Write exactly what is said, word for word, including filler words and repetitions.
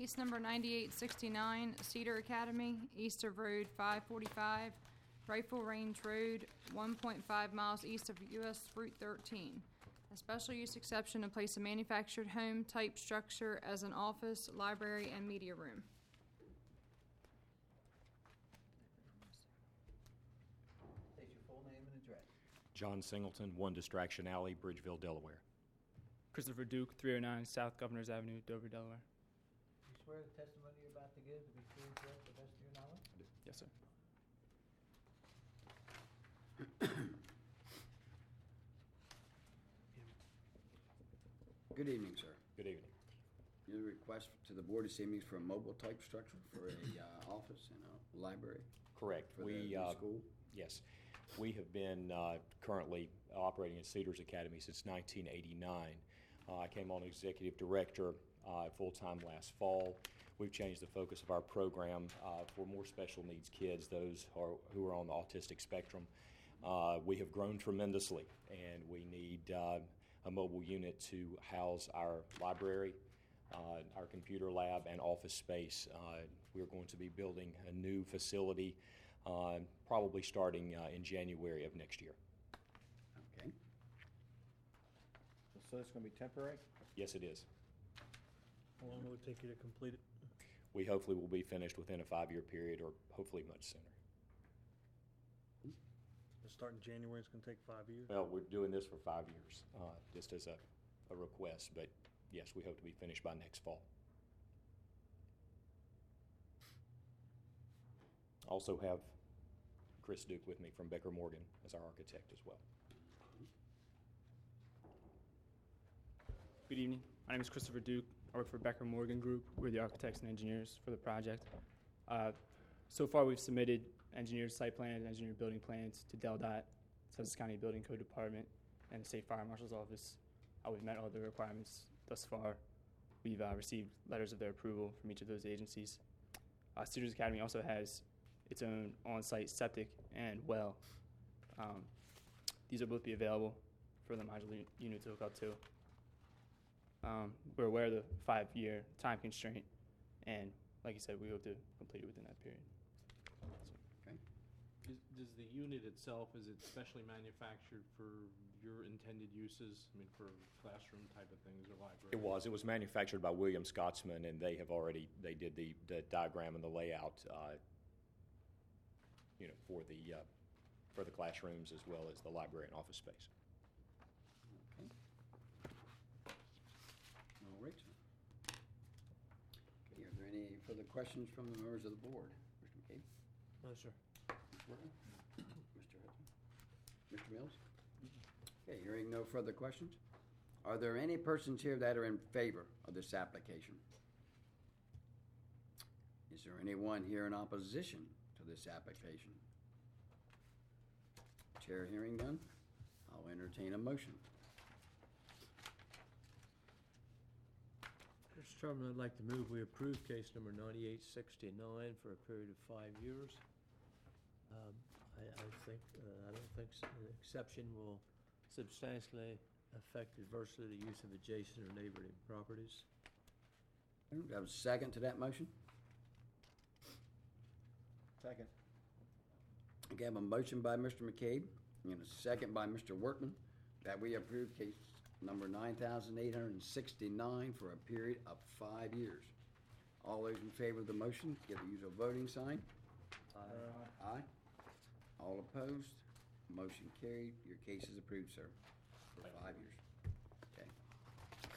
Case number ninety-eight sixty-nine, Cedar Academy, east of Road five forty-five, Rifle Range Road, one point five miles east of U S Route thirteen. A special use exception to place a manufactured home type structure as an office, library, and media room. State your full name and address. John Singleton, One Distraction Alley, Bridgeville, Delaware. Christopher Duke, three oh nine South Governors Avenue, Dover, Delaware. You swear the testimony you're about to give to be true and correct to the best of your knowledge? Yes, sir. Good evening, sir. Good evening. Your request to the board this evening is for a mobile type structure for a uh, office and a library. Correct. For we the new uh, school. Yes, we have been uh, currently operating at Cedars Academy since nineteen eighty-nine. Uh, I came on executive director uh, full-time last fall. We've changed the focus of our program uh, for more special needs kids, those who are, who are on the autistic spectrum. Uh, we have grown tremendously, and we need uh, a mobile unit to house our library, uh, our computer lab, and office space. Uh, we're going to be building a new facility uh, probably starting uh, in January of next year. Okay. So it's going to be temporary? Yes, it is. How long will it take you to complete it? We hopefully will be finished within a five-year period, or hopefully much sooner. It's starting January, it's going to take five years? Well, we're doing this for five years, uh, just as a, a request, but yes, we hope to be finished by next fall. Also have Chris Duke with me from Becker Morgan as our architect as well. Good evening. My name is Christopher Duke. I work for Becker Morgan Group. We're the architects and engineers for the project. Uh, so far, we've submitted engineered site plans and engineered building plans to DelDOT, Sussex County Building Code Department, and the State Fire Marshal's Office. Uh, we've met all the requirements thus far. We've uh, received letters of their approval from each of those agencies. Uh, Cedars Academy also has its own on-site septic and well. Um, these will both be available for the modular unit to hook up to. Um, we're aware of the five-year time constraint, and like you said, we hope to complete it within that period. So, Okay. Is, does the unit itself, is it specially manufactured for your intended uses? I mean, for classroom type of things or library? It was. It was manufactured by William Scotsman, and they have already, they did the, the diagram and the layout, uh, you know, for the, uh, for the classrooms as well as the library and office space. Okay. All right. Okay, are there any further questions from the members of the board? Mister McCabe? No, sir. Miz Worthing? Mister Hudson? Mister Mills? Okay, hearing no further questions. Are there any persons here that are in favor of this application? Is there anyone here in opposition to this application? Chair hearing none, I'll entertain a motion. Mister Chairman, I'd like to move we approve case number ninety-eight sixty-nine for a period of five years. Um, I, I think, uh, I don't think s- an exception will substantially affect adversely the use of adjacent or neighboring properties. Do I have a second to that motion? Second. Okay, I have a motion by Mister McCabe and a second by Mister Workman that we approve case number nine thousand eight hundred sixty-nine for a period of five years. All those in favor of the motion, give the usual voting sign. Aye. Aye. All opposed? Motion carried. Your case is approved, sir, for five years.